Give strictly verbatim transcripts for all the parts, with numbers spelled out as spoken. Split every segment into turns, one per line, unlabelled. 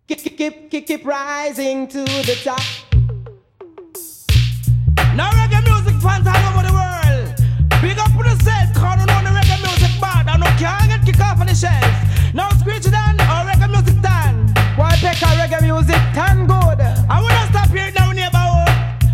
Keep, keep, keep, keep rising to the top.
Now reggae music fans all over the world, big up for the set, cause you know the reggae music bad, and no can't get kicked off on the shelf. Now screech it down, or reggae music done.
Why pick a reggae music tan good?
I wanna stop here now, neighborhood.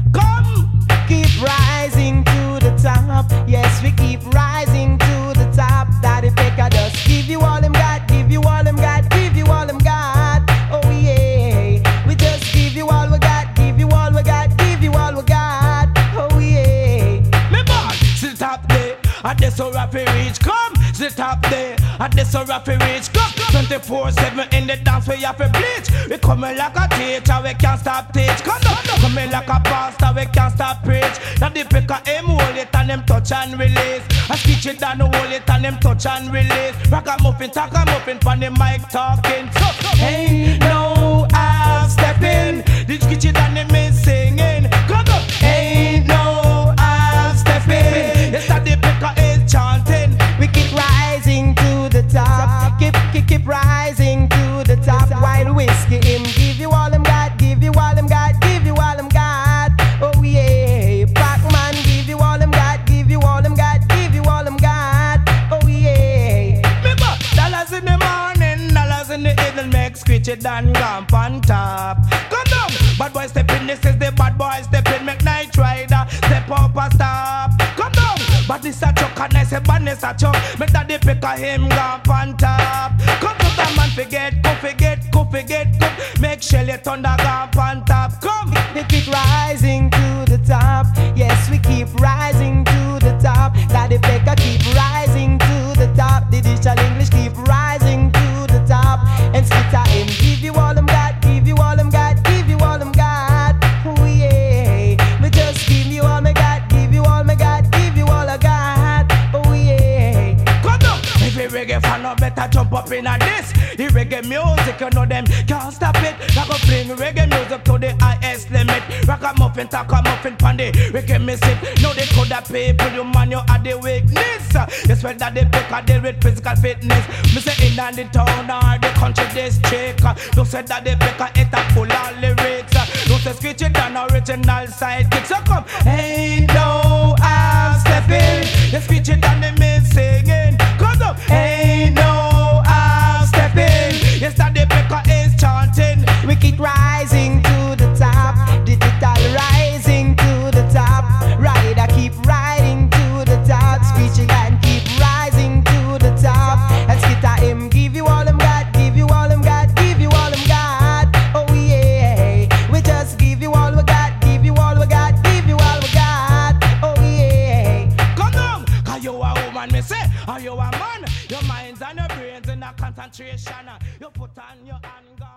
Come,
keep rising to the top. Yes, we keep rising to the top. Daddy Pekka just give you all him got, give you all him got, give you all him got. Oh yeah, we just give you all we got, give you all we got, give you all we got. Oh yeah,
me bad, sit top there, at the so rapid reach. Come, sit top there, at the so rapid reach. Come, twenty-four seven in the dance we have to bleach. We coming like a teacher, we can't stop teach. Come on, coming like a pastor, we can't stop preach. Now the picker him hold it and them touch and release. I speech it down, hold it and them touch and release. Ragamuffin, talk a muffin, pan the mic talking. So, ain't no half stepping. The speech it and them is singing. Come on, ain't no half stepping. Yes, that the picker is chanting.
We keep rising to the top. Keep, keep, keep rising to the top. While whiskey him give you all him got, give you all him got, give you all him got. Oh yeah, Pac-Man give you all him got, give you all him got, give you all him got. Oh yeah.
Remember, dollars in the morning, dollars in the evening, make screech it and gump on top. Come down, bad boy step in, this is the bad boy step in, make night rider step up and stop. Come down, but this a chuck and I say badness a chuck, make that the pick of him gump on top. Come to the man forget, go forget, go forget, go make Shelly thunder gump on top. Come,
we keep rising to the top. Yes, we keep rising to the top. Daddy Pekka keep rising to the top. The digital English keep rising to the top. And Skitter him give you all them got, give you all them got, give you all them got. Oh yeah, we just give you all me got, give you all me got, give you all I got. Oh yeah.
Come on, every reggae fan no better jump up in a this. The reggae music, you know them can't stop it. I go bring reggae music to the highest limit. Rock a muffin, talk a muffin, pandy. Reggae music, know they could have people, you man, you are the weakness. Yes, when that they pick a deal with physical fitness. Me say in the town or the country district. You said that they pick a hit a full of lyrics. You say screech it down original sidekick. So come, ain't no half stepping. You screech it down the me singing. Cause up, ain't no half stepping. Yes, that the picker is chanting.
We keep rising to the top. Digital rising to the top. Rider keep riding to the top. Screeching and keep rising to the top. And Skitter him give you all him got, give you all him got, give you all him got. Oh yeah, we just give you all we got, give you all we got, give you all we got. Oh yeah.
Come on, cause you a woman, me say, are you a man? Your minds and your brains in a concentration. You put on your hand.